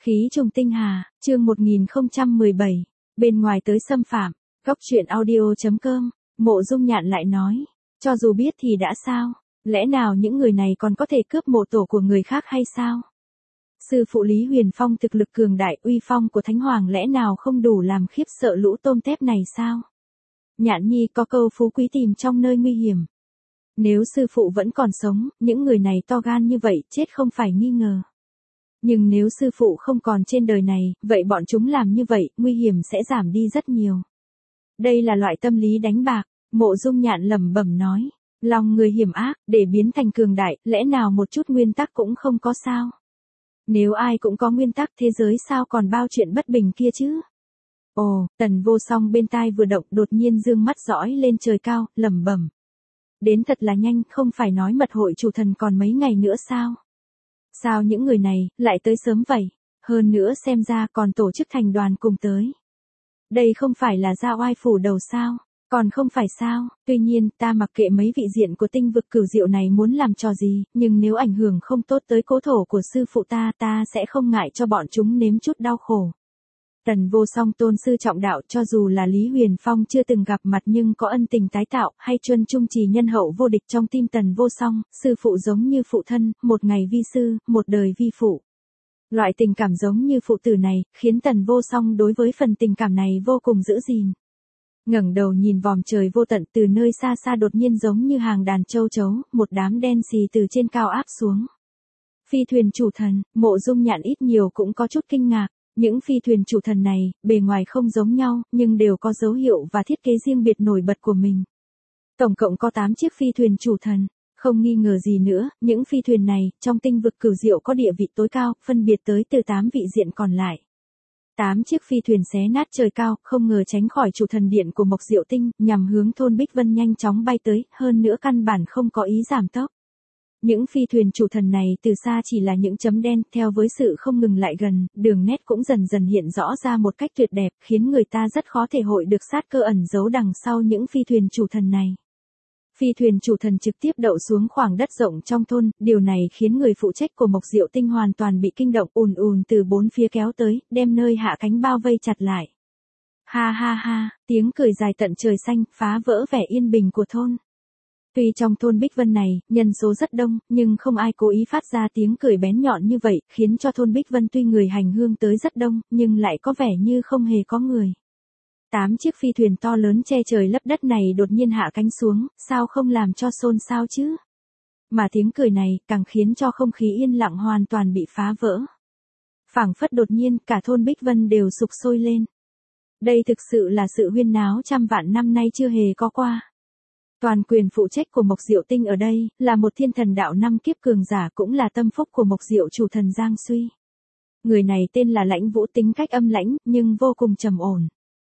Khí trùng tinh hà, chương 1017, bên ngoài tới xâm phạm, góc truyện audio.com, Mộ Dung Nhạn lại nói, cho dù biết thì đã sao, lẽ nào những người này còn có thể cướp mộ tổ của người khác hay sao? Sư phụ Lý Huyền Phong thực lực cường đại, uy phong của Thánh Hoàng lẽ nào không đủ làm khiếp sợ lũ tôm tép này sao? Nhạn Nhi có câu phú quý tìm trong nơi nguy hiểm. Nếu sư phụ vẫn còn sống, những người này to gan như vậy chết không phải nghi ngờ. Nhưng nếu sư phụ không còn trên đời này, vậy bọn chúng làm như vậy, nguy hiểm sẽ giảm đi rất nhiều. Đây là loại tâm lý đánh bạc, Mộ Dung Nhạn lẩm bẩm nói. Lòng người hiểm ác, để biến thành cường đại, lẽ nào một chút nguyên tắc cũng không có sao? Nếu ai cũng có nguyên tắc thế giới sao còn bao chuyện bất bình kia chứ? Ồ, Tần Vô Song bên tai vừa động đột nhiên dương mắt dõi lên trời cao, lẩm bẩm. Đến thật là nhanh, không phải nói mật hội chủ thần còn mấy ngày nữa sao? Sao những người này lại tới sớm vậy? Hơn nữa xem ra còn tổ chức thành đoàn cùng tới. Đây không phải là ra oai phủ đầu sao? Còn không phải sao? Tuy nhiên ta mặc kệ mấy vị diện của tinh vực cửu diệu này muốn làm trò gì, nhưng nếu ảnh hưởng không tốt tới cố thổ của sư phụ ta sẽ không ngại cho bọn chúng nếm chút đau khổ. Tần Vô Song tôn sư trọng đạo, cho dù là Lý Huyền Phong chưa từng gặp mặt nhưng có ân tình tái tạo, hay Chuân Trung Trì nhân hậu vô địch trong tim Tần Vô Song, sư phụ giống như phụ thân, một ngày vi sư, một đời vi phụ. Loại tình cảm giống như phụ tử này, khiến Tần Vô Song đối với phần tình cảm này vô cùng giữ gìn. Ngẩng đầu nhìn vòm trời vô tận, từ nơi xa xa đột nhiên giống như hàng đàn châu chấu, một đám đen xì từ trên cao áp xuống. Phi thuyền chủ thần, Mộ Dung Nhạn ít nhiều cũng có chút kinh ngạc. Những phi thuyền chủ thần này, bề ngoài không giống nhau, nhưng đều có dấu hiệu và thiết kế riêng biệt nổi bật của mình. Tổng cộng có 8 chiếc phi thuyền chủ thần, không nghi ngờ gì nữa, những phi thuyền này, trong tinh vực cửu diệu có địa vị tối cao, phân biệt tới từ 8 vị diện còn lại. 8 chiếc phi thuyền xé nát trời cao, không ngờ tránh khỏi chủ thần điện của Mộc Diệu Tinh, nhằm hướng thôn Bích Vân nhanh chóng bay tới, hơn nữa căn bản không có ý giảm tốc. Những phi thuyền chủ thần này từ xa chỉ là những chấm đen, theo với sự không ngừng lại gần, đường nét cũng dần dần hiện rõ ra một cách tuyệt đẹp, khiến người ta rất khó thể hội được sát cơ ẩn giấu đằng sau những phi thuyền chủ thần này. Phi thuyền chủ thần trực tiếp đậu xuống khoảng đất rộng trong thôn, điều này khiến người phụ trách của Mộc Diệu Tinh hoàn toàn bị kinh động, ùn ùn từ bốn phía kéo tới, đem nơi hạ cánh bao vây chặt lại. Ha ha ha, tiếng cười dài tận trời xanh, phá vỡ vẻ yên bình của thôn. Tuy trong thôn Bích Vân này, nhân số rất đông, nhưng không ai cố ý phát ra tiếng cười bén nhọn như vậy, khiến cho thôn Bích Vân tuy người hành hương tới rất đông, nhưng lại có vẻ như không hề có người. 8 chiếc phi thuyền to lớn che trời lấp đất này đột nhiên hạ cánh xuống, sao không làm cho xôn xao chứ? Mà tiếng cười này, càng khiến cho không khí yên lặng hoàn toàn bị phá vỡ. Phảng phất đột nhiên, cả thôn Bích Vân đều sục sôi lên. Đây thực sự là sự huyên náo trăm vạn năm nay chưa hề có qua. Toàn quyền phụ trách của Mộc Diệu Tinh ở đây, là một thiên thần đạo 5 kiếp cường giả, cũng là tâm phúc của Mộc Diệu chủ thần Giang Suy. Người này tên là Lãnh Vũ, tính cách âm lãnh, nhưng vô cùng trầm ổn.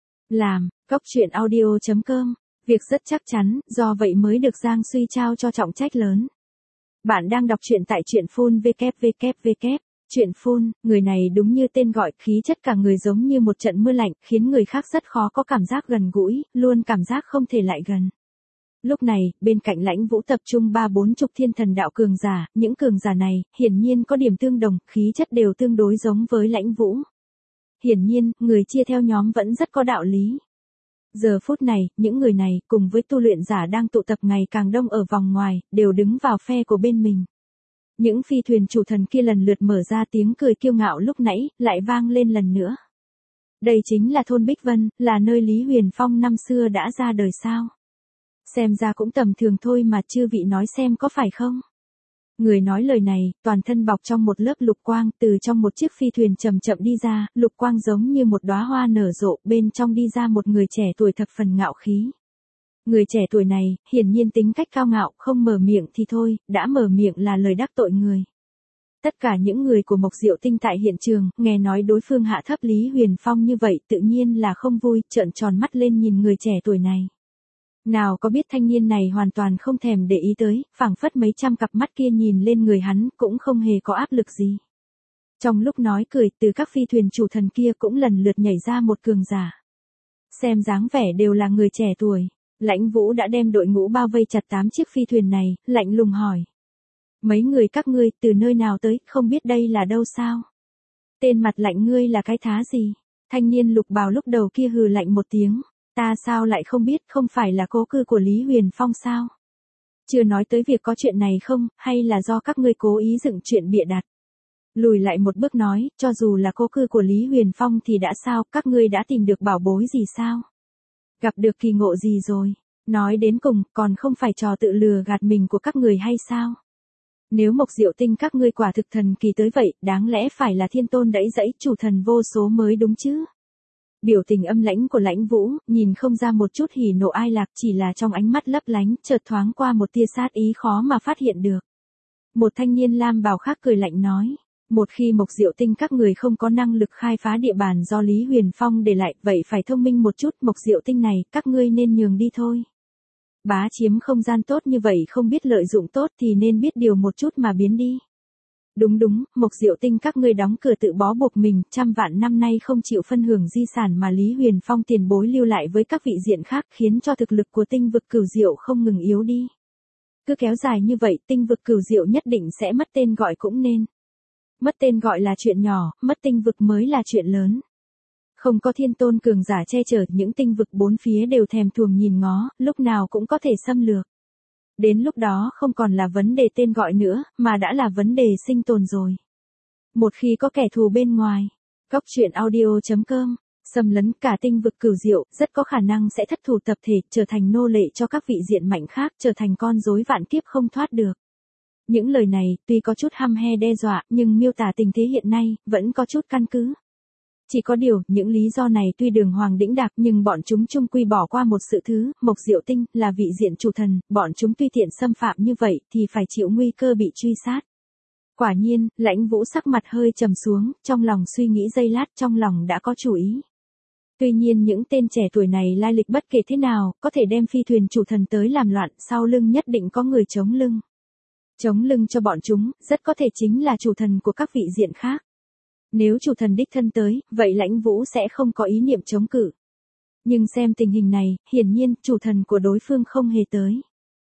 Góc truyện audio.com, việc rất chắc chắn, do vậy mới được Giang Suy trao cho trọng trách lớn. Bạn đang đọc truyện tại truyện Phun www. Truyện Phun, người này đúng như tên gọi, khí chất cả người giống như một trận mưa lạnh, khiến người khác rất khó có cảm giác gần gũi, luôn cảm giác không thể lại gần. Lúc này, bên cạnh Lãnh Vũ tập trung 3-40 thiên thần đạo cường giả, những cường giả này, hiển nhiên có điểm tương đồng, khí chất đều tương đối giống với Lãnh Vũ. Hiển nhiên, người chia theo nhóm vẫn rất có đạo lý. Giờ phút này, những người này, cùng với tu luyện giả đang tụ tập ngày càng đông ở vòng ngoài, đều đứng vào phe của bên mình. Những phi thuyền chủ thần kia lần lượt mở ra tiếng cười kiêu ngạo lúc nãy, lại vang lên lần nữa. Đây chính là thôn Bích Vân, là nơi Lý Huyền Phong năm xưa đã ra đời sao? Xem ra cũng tầm thường thôi mà, chư vị nói xem có phải không? Người nói lời này, toàn thân bọc trong một lớp lục quang, từ trong một chiếc phi thuyền chậm chậm đi ra, lục quang giống như một đóa hoa nở rộ, bên trong đi ra một người trẻ tuổi thập phần ngạo khí. Người trẻ tuổi này, hiển nhiên tính cách cao ngạo, không mở miệng thì thôi, đã mở miệng là lời đắc tội người. Tất cả những người của Mộc Diệu Tinh tại hiện trường, nghe nói đối phương hạ thấp Lý Huyền Phong như vậy, tự nhiên là không vui, trợn tròn mắt lên nhìn người trẻ tuổi này. Nào có biết thanh niên này hoàn toàn không thèm để ý tới, phảng phất mấy trăm cặp mắt kia nhìn lên người hắn, cũng không hề có áp lực gì. Trong lúc nói cười, từ các phi thuyền chủ thần kia cũng lần lượt nhảy ra một cường giả. Xem dáng vẻ đều là người trẻ tuổi. Lãnh Vũ đã đem đội ngũ bao vây chặt 8 chiếc phi thuyền này, lạnh lùng hỏi. Mấy người các ngươi từ nơi nào tới, không biết đây là đâu sao? Tên mặt lạnh ngươi là cái thá gì? Thanh niên lục bào lúc đầu kia hừ lạnh một tiếng. Ta sao lại không biết, không phải là cố cư của Lý Huyền Phong sao? Chưa nói tới việc có chuyện này không, hay là do các ngươi cố ý dựng chuyện bịa đặt. Lùi lại một bước nói, cho dù là cố cư của Lý Huyền Phong thì đã sao, các ngươi đã tìm được bảo bối gì sao? Gặp được kỳ ngộ gì rồi? Nói đến cùng, còn không phải trò tự lừa gạt mình của các người hay sao? Nếu Mộc Diệu Tinh các ngươi quả thực thần kỳ tới vậy, đáng lẽ phải là thiên tôn đẫy dẫy chủ thần vô số mới đúng chứ? Biểu tình âm lãnh của Lãnh Vũ, nhìn không ra một chút hỉ nộ ai lạc, chỉ là trong ánh mắt lấp lánh, chợt thoáng qua một tia sát ý khó mà phát hiện được. Một thanh niên lam bào khác cười lạnh nói, một khi Mộc Diệu Tinh các người không có năng lực khai phá địa bàn do Lý Huyền Phong để lại, vậy phải thông minh một chút, Mộc Diệu Tinh này, các ngươi nên nhường đi thôi. Bá chiếm không gian tốt như vậy không biết lợi dụng tốt thì nên biết điều một chút mà biến đi. Đúng, Mộc Diệu Tinh các ngươi đóng cửa tự bó buộc mình, trăm vạn năm nay không chịu phân hưởng di sản mà Lý Huyền Phong tiền bối lưu lại với các vị diện khác, khiến cho thực lực của tinh vực Cửu Diệu không ngừng yếu đi. Cứ kéo dài như vậy, tinh vực Cửu Diệu nhất định sẽ mất tên gọi cũng nên. Mất tên gọi là chuyện nhỏ, mất tinh vực mới là chuyện lớn. Không có thiên tôn cường giả che chở, những tinh vực bốn phía đều thèm thuồng nhìn ngó, lúc nào cũng có thể xâm lược. Đến lúc đó không còn là vấn đề tên gọi nữa, mà đã là vấn đề sinh tồn rồi. Một khi có kẻ thù bên ngoài, Góc truyện audio.com, xâm lấn cả tinh vực Cửu Diệu, rất có khả năng sẽ thất thủ tập thể, trở thành nô lệ cho các vị diện mạnh khác, trở thành con rối vạn kiếp không thoát được. Những lời này, tuy có chút hăm he đe dọa, nhưng miêu tả tình thế hiện nay, vẫn có chút căn cứ. Chỉ có điều, những lý do này tuy đường hoàng đĩnh đạc nhưng bọn chúng chung quy bỏ qua một sự thứ, Mộc Diệu Tinh, là vị diện chủ thần, bọn chúng tuy tiện xâm phạm như vậy thì phải chịu nguy cơ bị truy sát. Quả nhiên, Lãnh Vũ sắc mặt hơi trầm xuống, trong lòng suy nghĩ giây lát, trong lòng đã có chủ ý. Tuy nhiên những tên trẻ tuổi này lai lịch bất kể thế nào, có thể đem phi thuyền chủ thần tới làm loạn, sau lưng nhất định có người chống lưng. Chống lưng cho bọn chúng, rất có thể chính là chủ thần của các vị diện khác. Nếu chủ thần đích thân tới, vậy Lãnh Vũ sẽ không có ý niệm chống cự. Nhưng xem tình hình này, hiển nhiên, chủ thần của đối phương không hề tới.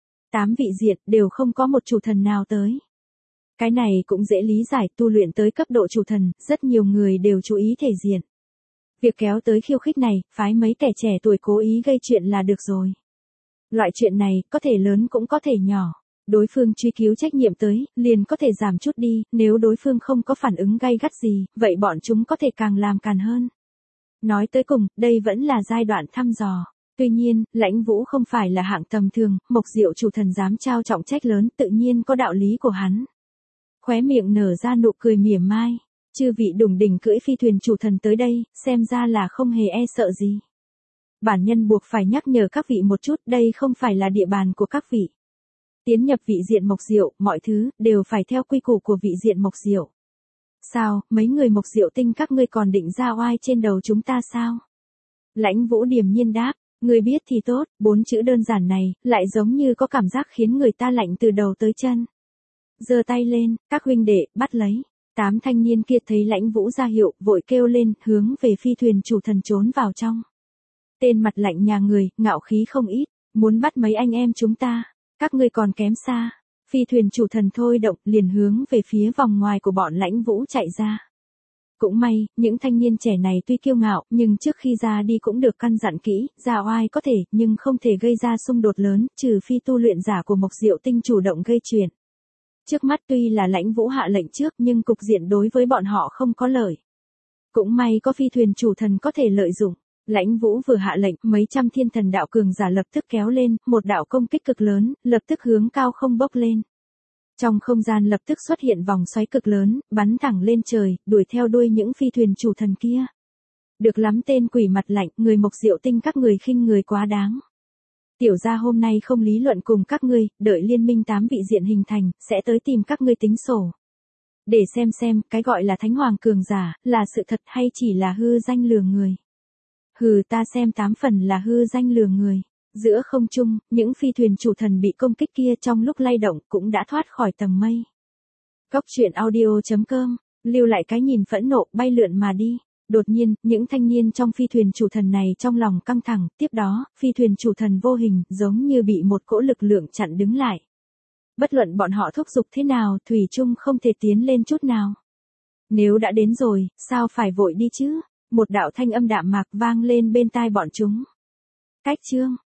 8 vị diện, đều không có một chủ thần nào tới. Cái này cũng dễ lý giải, tu luyện tới cấp độ chủ thần, rất nhiều người đều chú ý thể diện. Việc kéo tới khiêu khích này, phái mấy kẻ trẻ tuổi cố ý gây chuyện là được rồi. Loại chuyện này, có thể lớn cũng có thể nhỏ. Đối phương truy cứu trách nhiệm tới, liền có thể giảm chút đi, nếu đối phương không có phản ứng gay gắt gì, vậy bọn chúng có thể càng làm càng hơn. Nói tới cùng, đây vẫn là giai đoạn thăm dò. Tuy nhiên, Lãnh Vũ không phải là hạng tầm thường, Mộc Diệu chủ thần dám trao trọng trách lớn, tự nhiên có đạo lý của hắn. Khóe miệng nở ra nụ cười mỉa mai, chư vị đủng đỉnh cưỡi phi thuyền chủ thần tới đây, xem ra là không hề e sợ gì. Bản nhân buộc phải nhắc nhở các vị một chút, đây không phải là địa bàn của các vị. Tiến nhập vị diện Mộc Diệu, mọi thứ, đều phải theo quy củ của vị diện Mộc Diệu. Sao, mấy người Mộc Diệu Tinh các ngươi còn định ra oai trên đầu chúng ta sao? Lãnh Vũ điềm nhiên đáp, người biết thì tốt, 4 chữ đơn giản này, lại giống như có cảm giác khiến người ta lạnh từ đầu tới chân. Giơ tay lên, các huynh đệ, bắt lấy. 8 thanh niên kia thấy Lãnh Vũ ra hiệu, vội kêu lên, hướng về phi thuyền chủ thần trốn vào trong. Tên mặt lạnh nhà người, ngạo khí không ít, muốn bắt mấy anh em chúng ta. Các ngươi còn kém xa. Phi thuyền chủ thần thôi động, liền hướng về phía vòng ngoài của bọn Lãnh Vũ chạy ra. Cũng may, những thanh niên trẻ này tuy kiêu ngạo, nhưng trước khi ra đi cũng được căn dặn kỹ, ra oai có thể, nhưng không thể gây ra xung đột lớn, trừ phi tu luyện giả của Mộc Diệu Tinh chủ động gây chuyện. Trước mắt tuy là Lãnh Vũ hạ lệnh trước, nhưng cục diện đối với bọn họ không có lợi. Cũng may có phi thuyền chủ thần có thể lợi dụng. Lãnh Vũ vừa hạ lệnh, mấy trăm thiên thần đạo cường giả lập tức kéo lên, một đạo công kích cực lớn, lập tức hướng cao không bốc lên. Trong không gian lập tức xuất hiện vòng xoáy cực lớn, bắn thẳng lên trời, đuổi theo đuôi những phi thuyền chủ thần kia. Được lắm tên quỷ mặt lạnh, người Mộc Diệu Tinh các người khinh người quá đáng. Tiểu gia hôm nay không lý luận cùng các ngươi, đợi liên minh 8 vị diện hình thành, sẽ tới tìm các ngươi tính sổ. Để xem, cái gọi là thánh hoàng cường giả, là sự thật hay chỉ là hư danh lừa người. Hừ, ta xem 8 phần là hư danh lừa người. Giữa không trung, những phi thuyền chủ thần bị công kích kia trong lúc lay động cũng đã thoát khỏi tầng mây. Góc truyện audio.com, lưu lại cái nhìn phẫn nộ, bay lượn mà đi. Đột nhiên, những thanh niên trong phi thuyền chủ thần này trong lòng căng thẳng, tiếp đó, phi thuyền chủ thần vô hình, giống như bị một cỗ lực lượng chặn đứng lại. Bất luận bọn họ thúc giục thế nào, thủy chung không thể tiến lên chút nào. Nếu đã đến rồi, sao phải vội đi chứ? Một đạo thanh âm đạm mạc vang lên bên tai bọn chúng. Cách chương